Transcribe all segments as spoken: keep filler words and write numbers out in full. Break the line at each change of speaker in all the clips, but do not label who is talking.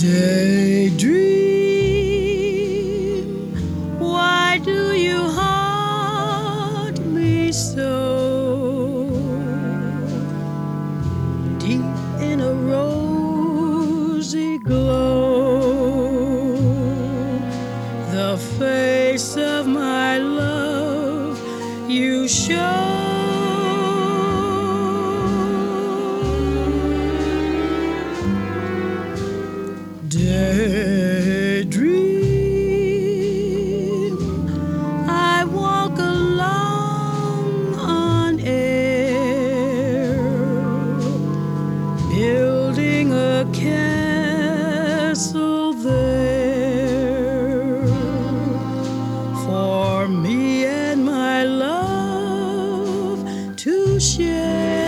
Daydream, why do you haunt me so? Deep in a rosy glow, the face of my love you show. Daydream, I walk along on air, building a castle there for me and my love to share.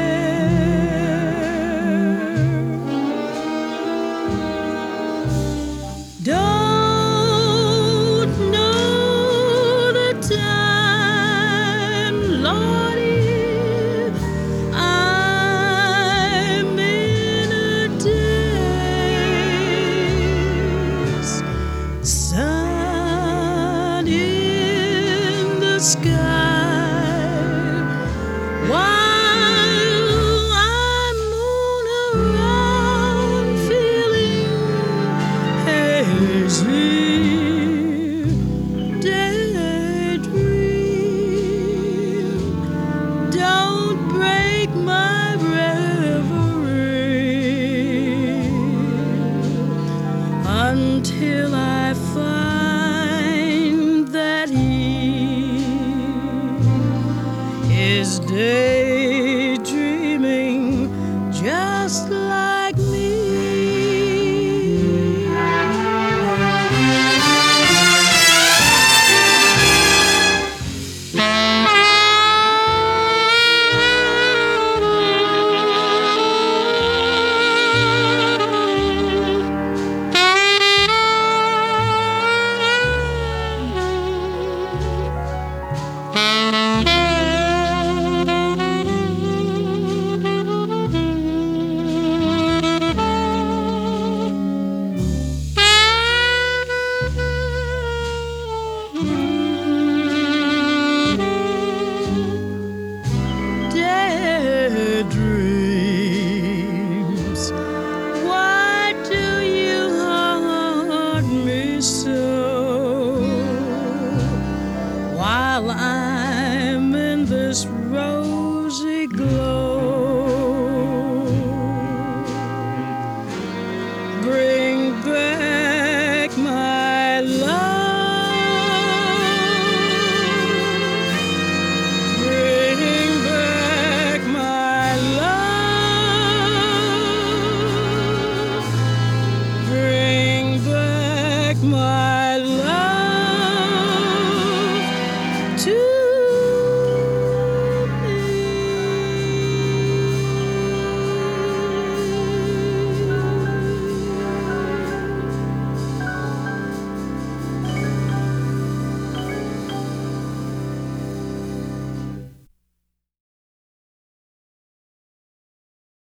Don't know the time, Lordy, I'm in a daze. Sun in the sky, while I moon around feeling hazy. Daydream, don't break my